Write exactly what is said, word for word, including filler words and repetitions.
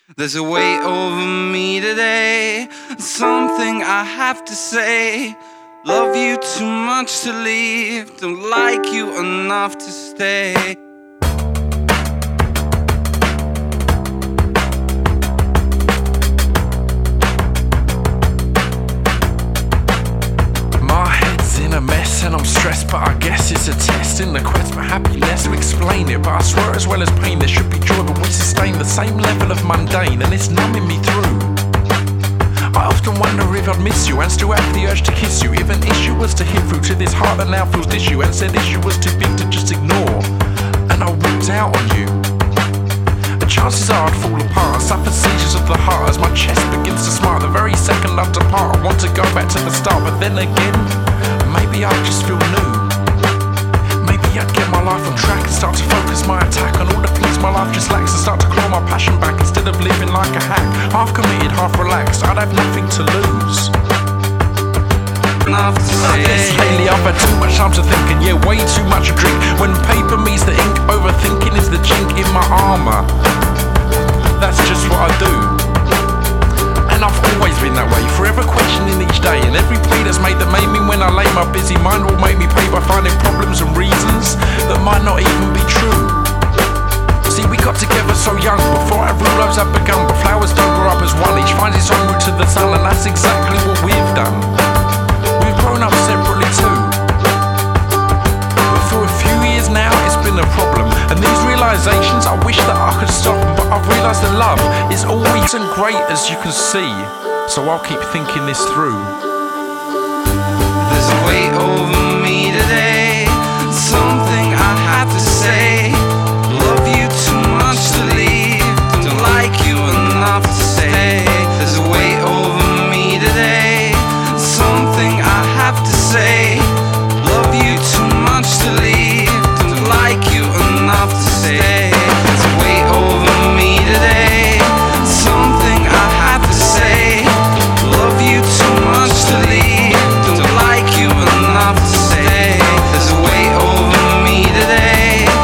There's a weight over me today, something I have to say. Love you too much to leave, don't like you enough to stay. My head's in a mess and I'm stressed, but I guess it's a test in the quest for happiness to explain it. But I swear as well as pain there should be joy, but we sustain the same level of mundane and it's numbing me through. I often wonder if I'd miss you and still have the urge to kiss you, if an issue was to hit through to this heart that now feels issue and said issue was too big to just ignore, and I walked out on you. The chances are I'd fall apart and suffer seizures of the heart as my chest begins to smart. The very second I depart I want to go back to the start, but then again maybe I just feel new. Maybe I'd get my life on track and start to focus my attack on all the things my life just lacks and start to claw my passion back instead of living like a hack, half committed, half relaxed. I'd have nothing to lose. Enough to I guess say. lately I've had too much time to think, and yeah, way too much to drink. When paper meets the ink, overthinking is the chink in my armour. That's just what I do, and I've always been that way, forever questioning each day. And every plea that's made that made me when I lay my busy mind will make me pay by finding problems and reasons that might not even be true. See, we got together so young, before our real lives had begun, but flowers don't grow up as one, each finds its own route to the sun, and that's exactly what we've done. We've grown up separately too, but for a few years now it's been a problem, and these realizations I wish that I could stop them, but I've realised that love is always as great as you can see, so I'll keep thinking this through. There's a weight over me today, something I have to say. Love you too much to leave, don't like you enough to stay. There's a weight over me today, something I have to say.